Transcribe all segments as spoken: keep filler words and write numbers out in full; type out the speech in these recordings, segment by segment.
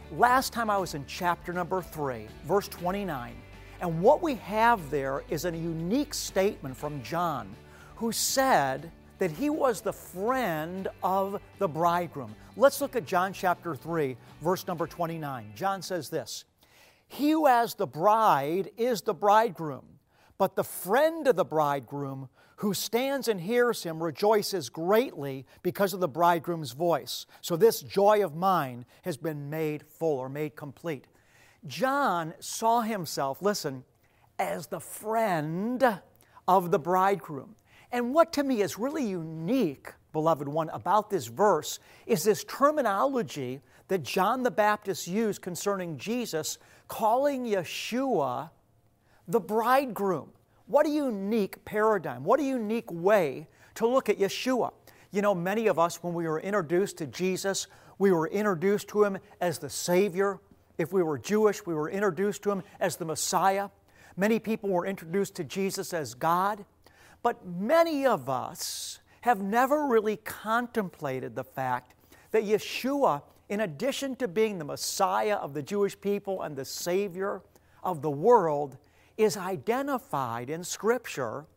Last time I was in chapter number three, verse twenty-nine, and what we have there is a unique statement from John, who said that he was the friend of the bridegroom. Let's look at John chapter three, verse number twenty-nine. John says this, "He who has the bride is the bridegroom, but the friend of the bridegroom who stands and hears him rejoices greatly because of the bridegroom's voice. So this joy of mine has been made full," or made complete. John saw himself, listen, as the friend of the bridegroom. And what to me is really unique, beloved one, about this verse is this terminology that John the Baptist used concerning Jesus, calling Yeshua the bridegroom. What a unique paradigm. What a unique way to look at Yeshua. You know, many of us, when we were introduced to Jesus, we were introduced to Him as the Savior. If we were Jewish, we were introduced to Him as the Messiah. Many people were introduced to Jesus as God. But many of us have never really contemplated the fact that Yeshua, in addition to being the Messiah of the Jewish people and the Savior of the world, is identified in Scripture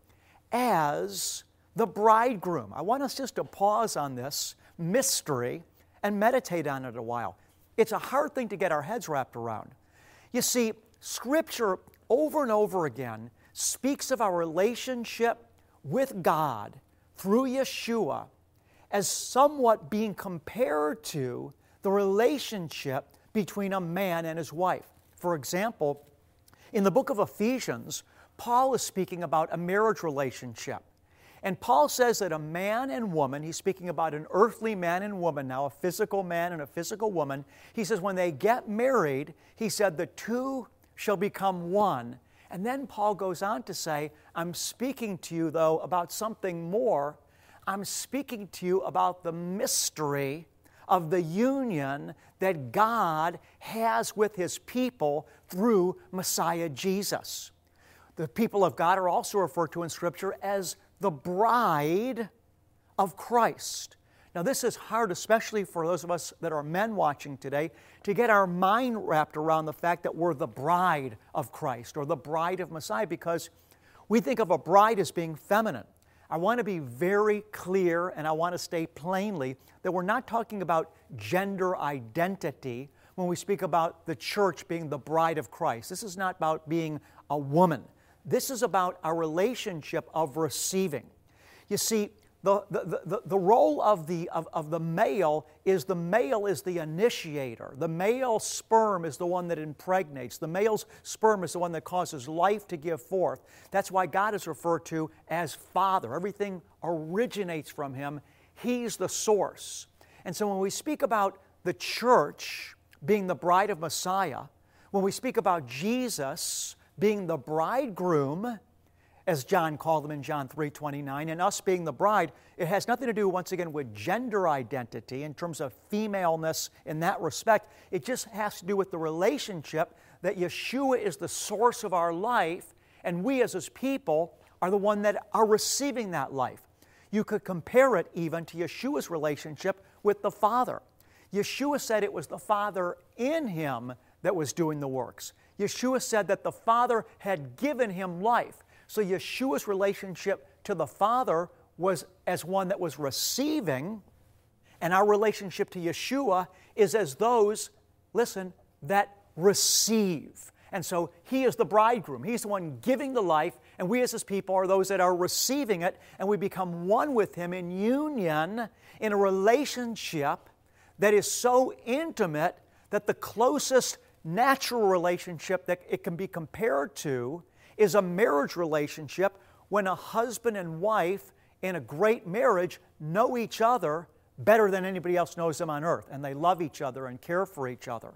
as the bridegroom. I want us just to pause on this mystery and meditate on it a while. It's a hard thing to get our heads wrapped around. You see, Scripture over and over again speaks of our relationship with God through Yeshua as somewhat being compared to the relationship between a man and his wife. For example, in the book of Ephesians, Paul is speaking about a marriage relationship. And Paul says that a man and woman, he's speaking about an earthly man and woman now, a physical man and a physical woman. He says when they get married, he said the two shall become one. And then Paul goes on to say, I'm speaking to you, though, about something more. I'm speaking to you about the mystery of the union that God has with His people through Messiah Jesus. The people of God are also referred to in Scripture as the bride of Christ. Now this is hard, especially for those of us that are men watching today, to get our mind wrapped around the fact that we're the bride of Christ or the bride of Messiah, because we think of a bride as being feminine. I want to be very clear, and I want to state plainly that we're not talking about gender identity when we speak about the church being the bride of Christ. This is not about being a woman. This is about our relationship of receiving. You see, the, the, the, the role of the, of, of the male is the male is the initiator. The male sperm is the one that impregnates. The male's sperm is the one that causes life to give forth. That's why God is referred to as Father. Everything originates from Him. He's the source. And so when we speak about the church being the bride of Messiah, when we speak about Jesus being the bridegroom, as John called them in John three twenty-nine, and us being the bride, it has nothing to do, once again, with gender identity in terms of femaleness in that respect. It just has to do with the relationship that Yeshua is the source of our life, and we as His people are the one that are receiving that life. You could compare it even to Yeshua's relationship with the Father. Yeshua said it was the Father in Him that was doing the works. Yeshua said that the Father had given Him life. So Yeshua's relationship to the Father was as one that was receiving, and our relationship to Yeshua is as those, listen, that receive. And so He is the bridegroom. He's the one giving the life, and we as His people are those that are receiving it, and we become one with Him in union, in a relationship that is so intimate that the closest natural relationship that it can be compared to is a marriage relationship when a husband and wife in a great marriage know each other better than anybody else knows them on earth, and they love each other and care for each other.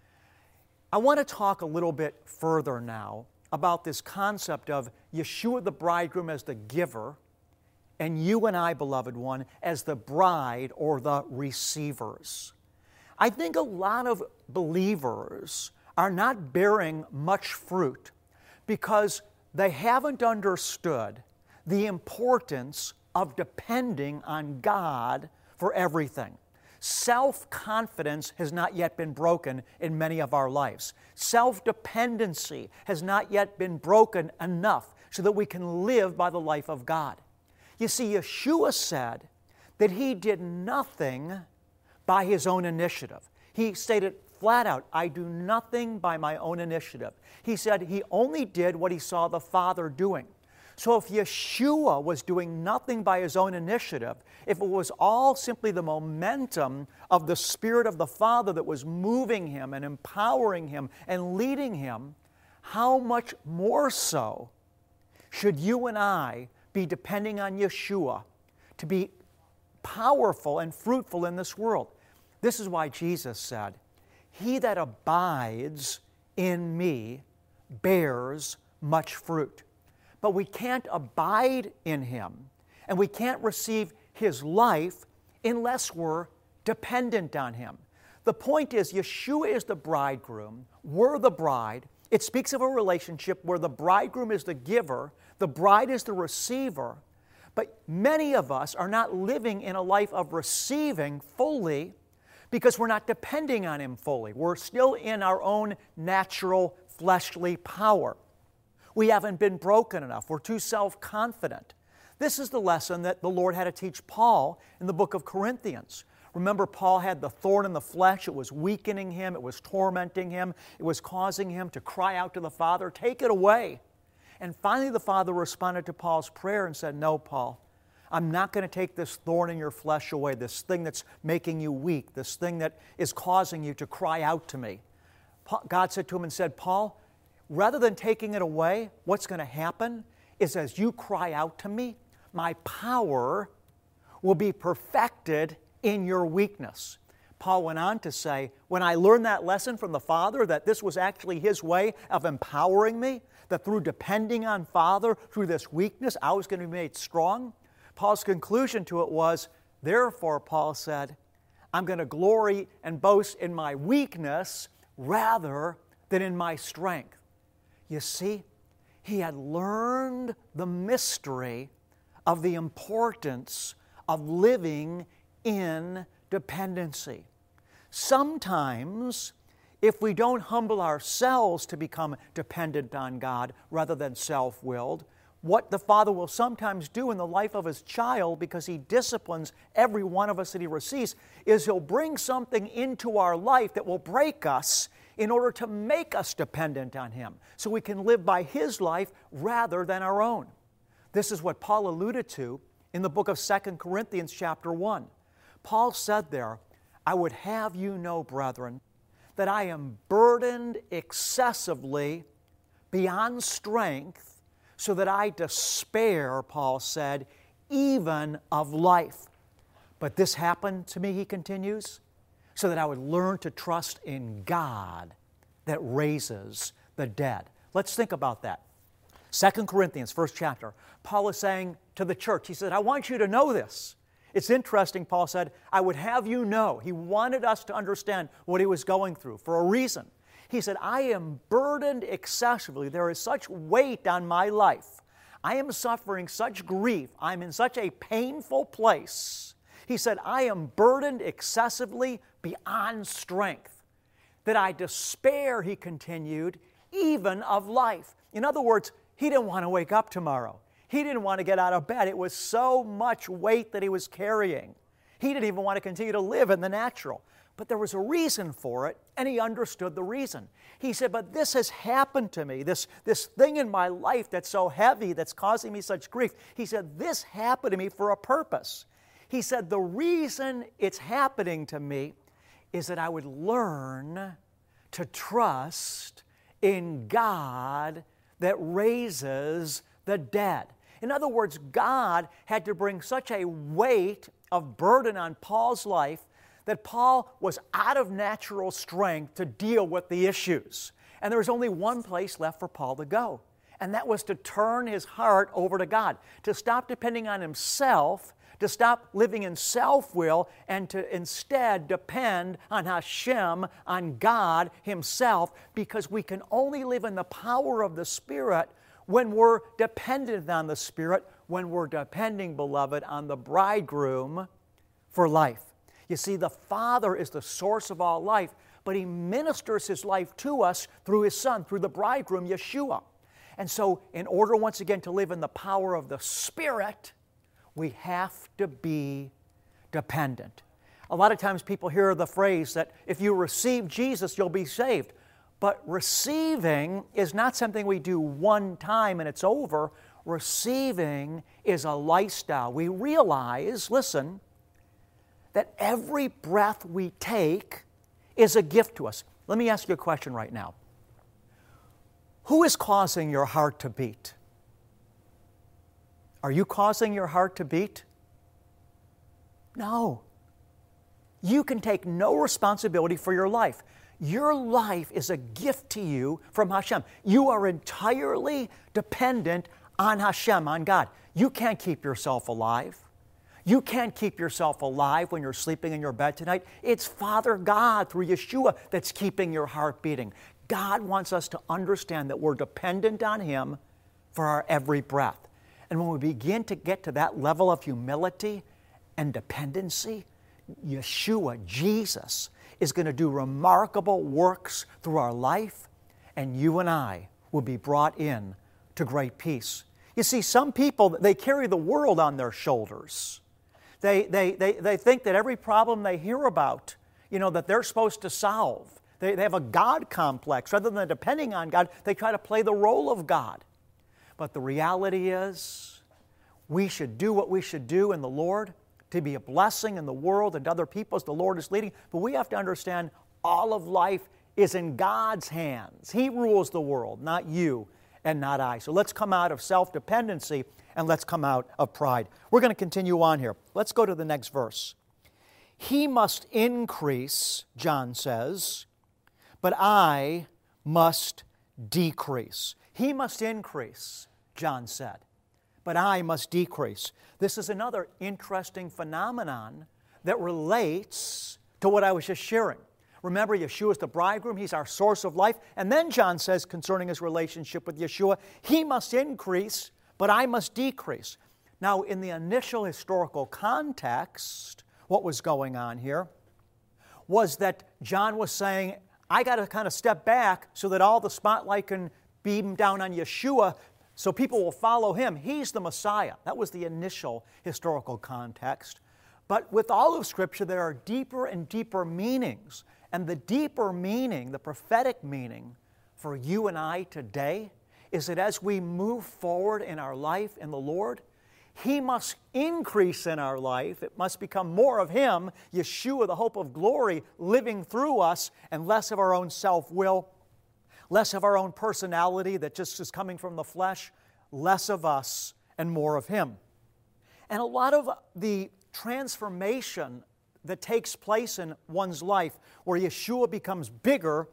I want to talk a little bit further now about this concept of Yeshua the bridegroom as the giver, and you and I, beloved one, as the bride or the receivers. I think a lot of believers are not bearing much fruit because they haven't understood the importance of depending on God for everything. Self-confidence has not yet been broken in many of our lives. Self-dependency has not yet been broken enough so that we can live by the life of God. You see, Yeshua said that He did nothing by His own initiative. He stated flat out, I do nothing by my own initiative. He said He only did what He saw the Father doing. So if Yeshua was doing nothing by His own initiative, if it was all simply the momentum of the Spirit of the Father that was moving Him and empowering Him and leading Him, how much more so should you and I be depending on Yeshua to be powerful and fruitful in this world? This is why Jesus said, He that abides in me bears much fruit. But we can't abide in Him, and we can't receive His life unless we're dependent on Him. The point is, Yeshua is the bridegroom, we're the bride. It speaks of a relationship where the bridegroom is the giver, the bride is the receiver, but many of us are not living in a life of receiving fully because we're not depending on Him fully. We're still in our own natural fleshly power. We haven't been broken enough. We're too self-confident. This is the lesson that the Lord had to teach Paul in the book of Corinthians. Remember, Paul had the thorn in the flesh. It was weakening him. It was tormenting him. It was causing him to cry out to the Father, take it away. And finally, the Father responded to Paul's prayer and said, no, Paul, I'm not going to take this thorn in your flesh away, this thing that's making you weak, this thing that is causing you to cry out to me. God said to him and said, Paul, rather than taking it away, what's going to happen is as you cry out to me, my power will be perfected in your weakness. Paul went on to say, when I learned that lesson from the Father, that this was actually His way of empowering me, that through depending on Father, through this weakness, I was going to be made strong, Paul's conclusion to it was, therefore, Paul said, I'm going to glory and boast in my weakness rather than in my strength. You see, he had learned the mystery of the importance of living in dependency. Sometimes, if we don't humble ourselves to become dependent on God rather than self-willed, what the Father will sometimes do in the life of His child, because He disciplines every one of us that He receives, is He'll bring something into our life that will break us in order to make us dependent on Him, so we can live by His life rather than our own. This is what Paul alluded to in the book of Second Corinthians chapter one. Paul said there, I would have you know, brethren, that I am burdened excessively beyond strength, so that I despair, Paul said, even of life. But this happened to me, he continues, so that I would learn to trust in God that raises the dead. Let's think about that. Second Corinthians, first chapter. Paul is saying to the church, he said, I want you to know this. It's interesting, Paul said, I would have you know. He wanted us to understand what he was going through for a reason. He said, I am burdened excessively. There is such weight on my life. I am suffering such grief. I'm in such a painful place. He said, I am burdened excessively beyond strength, that I despair, he continued, even of life. In other words, he didn't want to wake up tomorrow. He didn't want to get out of bed. It was so much weight that he was carrying. He didn't even want to continue to live in the natural. But there was a reason for it, and he understood the reason. He said, but this has happened to me, this, this thing in my life that's so heavy, that's causing me such grief. He said, this happened to me for a purpose. He said, the reason it's happening to me is that I would learn to trust in God that raises the dead. In other words, God had to bring such a weight of burden on Paul's life that Paul was out of natural strength to deal with the issues. And there was only one place left for Paul to go, and that was to turn his heart over to God, to stop depending on himself, to stop living in self-will, and to instead depend on Hashem, on God Himself, because we can only live in the power of the Spirit when we're dependent on the Spirit, when we're depending, beloved, on the bridegroom for life. You see, the Father is the source of all life, but He ministers His life to us through His Son, through the bridegroom, Yeshua. And so, in order once again to live in the power of the Spirit, we have to be dependent. A lot of times people hear the phrase that if you receive Jesus, you'll be saved. But receiving is not something we do one time and it's over. Receiving is a lifestyle. We realize, listen, that every breath we take is a gift to us. Let me ask you a question right now. Who is causing your heart to beat? Are you causing your heart to beat? No. You can take no responsibility for your life. Your life is a gift to you from Hashem. You are entirely dependent on Hashem, on God. You can't keep yourself alive. You can't keep yourself alive when you're sleeping in your bed tonight. It's Father God through Yeshua that's keeping your heart beating. God wants us to understand that we're dependent on Him for our every breath. And when we begin to get to that level of humility and dependency, Yeshua, Jesus, is going to do remarkable works through our life, and you and I will be brought in to great peace. You see, some people, they carry the world on their shoulders. They, they, they, they think that every problem they hear about, you know, that they're supposed to solve. They, they have a God complex. Rather than depending on God, they try to play the role of God. But the reality is, we should do what we should do in the Lord to be a blessing in the world and to other people as the Lord is leading. But we have to understand all of life is in God's hands. He rules the world, not you and not I. So let's come out of self-dependency and let's come out of pride. We're going to continue on here. Let's go to the next verse. He must increase, John says, but I must decrease. He must increase, John said, but I must decrease. This is another interesting phenomenon that relates to what I was just sharing. Remember, Yeshua is the bridegroom. He's our source of life. And then John says concerning his relationship with Yeshua, He must increase, but I must decrease. Now, in the initial historical context, what was going on here was that John was saying, I got to kind of step back so that all the spotlight can beam down on Yeshua so people will follow Him. He's the Messiah. That was the initial historical context. But with all of Scripture, there are deeper and deeper meanings. And the deeper meaning, the prophetic meaning for you and I today is that as we move forward in our life in the Lord, He must increase in our life. It must become more of Him, Yeshua, the hope of glory, living through us, and less of our own self-will, less of our own personality that just is coming from the flesh, less of us and more of Him. And a lot of the transformation that takes place in one's life, where Yeshua becomes bigger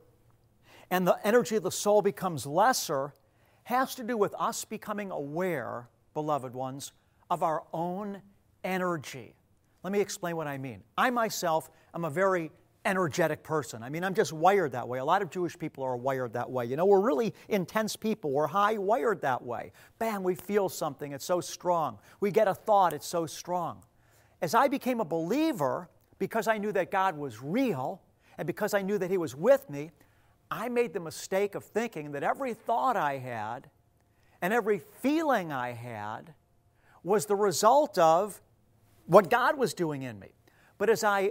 and the energy of the soul becomes lesser, has to do with us becoming aware, beloved ones, of our own energy. Let me explain what I mean. I myself am a very energetic person. I mean, I'm just wired that way. A lot of Jewish people are wired that way. You know, we're really intense people. We're high-wired that way. Bam, we feel something. It's so strong. We get a thought. It's so strong. As I became a believer, because I knew that God was real, and because I knew that He was with me, I made the mistake of thinking that every thought I had and every feeling I had was the result of what God was doing in me. But as I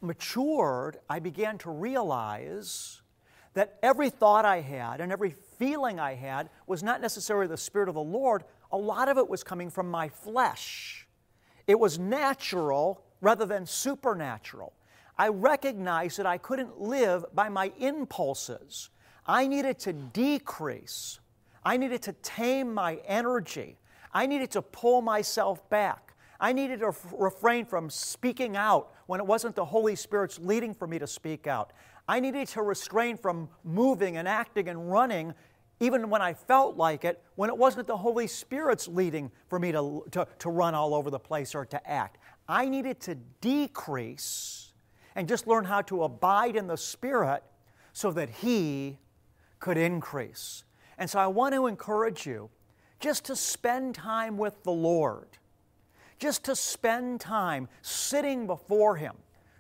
matured, I began to realize that every thought I had and every feeling I had was not necessarily the Spirit of the Lord. A lot of it was coming from my flesh. It was natural rather than supernatural. I recognized that I couldn't live by my impulses. I needed to decrease. I needed to tame my energy. I needed to pull myself back. I needed to refrain from speaking out when it wasn't the Holy Spirit's leading for me to speak out. I needed to restrain from moving and acting and running even when I felt like it, when it wasn't the Holy Spirit's leading for me to, to, to run all over the place or to act. I needed to decrease and just learn how to abide in the Spirit so that He could increase. And so I want to encourage you just to spend time with the Lord. Just to spend time sitting before Him,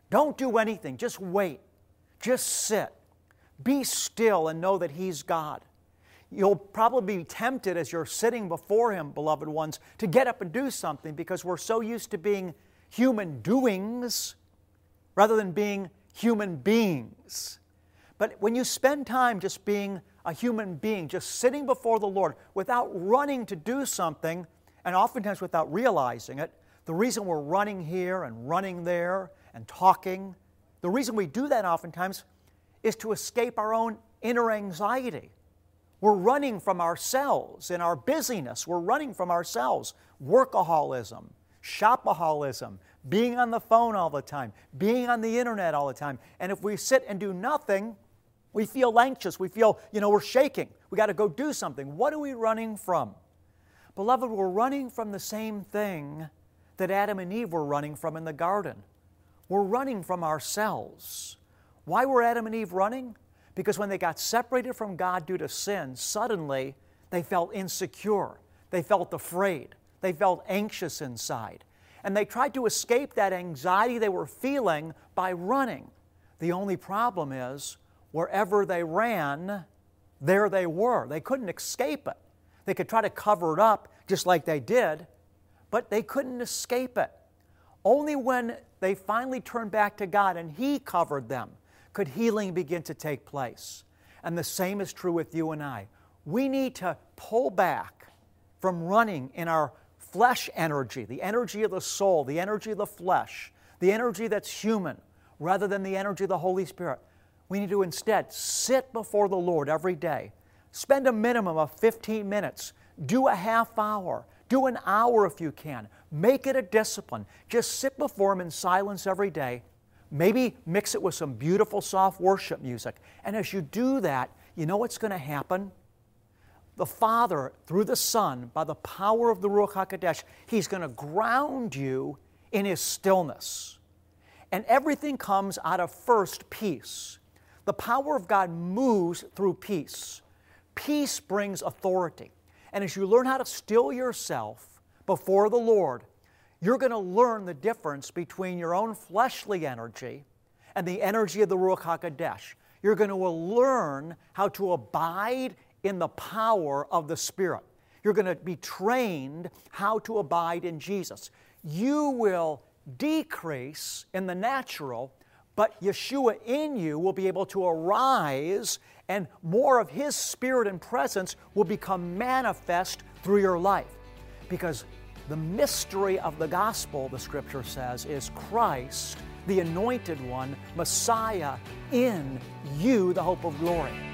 Don't do anything. Just wait. Just sit. Be still and know that He's God. You'll probably be tempted as you're sitting before Him, beloved ones, to get up and do something because we're so used to being human doings rather than being human beings. But when you spend time just being a human being, just sitting before the Lord without running to do something, and oftentimes without realizing it, the reason we're running here and running there and talking, the reason we do that oftentimes is to escape our own inner anxiety. We're running from ourselves in our busyness. We're running from ourselves. Workaholism, shopaholism, being on the phone all the time, being on the internet all the time. And if we sit and do nothing, we feel anxious. We feel, you know, we're shaking. We got to go do something. What are we running from? Beloved, we're running from the same thing that Adam and Eve were running from in the garden. We're running from ourselves. Why were Adam and Eve running? Because when they got separated from God due to sin, suddenly they felt insecure. They felt afraid. They felt anxious inside. And they tried to escape that anxiety they were feeling by running. The only problem is, wherever they ran, there they were. They couldn't escape it. They could try to cover it up just like they did, but they couldn't escape it. Only when they finally turned back to God and He covered them could healing begin to take place. And the same is true with you and I. We need to pull back from running in our flesh energy, the energy of the soul, the energy of the flesh, the energy that's human, rather than the energy of the Holy Spirit. We need to instead sit before the Lord every day. Spend a minimum of fifteen minutes. Do a half hour. Do an hour if you can. Make it a discipline. Just sit before Him in silence every day. Maybe mix it with some beautiful, soft worship music. And as you do that, you know what's going to happen? The Father, through the Son, by the power of the Ruach HaKodesh, He's going to ground you in His stillness. And everything comes out of first peace. The power of God moves through peace. Peace brings authority. And as you learn how to still yourself before the Lord, you're going to learn the difference between your own fleshly energy and the energy of the Ruach HaKodesh. You're going to learn how to abide in the power of the Spirit. You're going to be trained how to abide in Jesus. You will decrease in the natural, but Yeshua in you will be able to arise, and more of His Spirit and presence will become manifest through your life. Because the mystery of the gospel, the Scripture says, is Christ, the Anointed One, Messiah, in you, the hope of glory.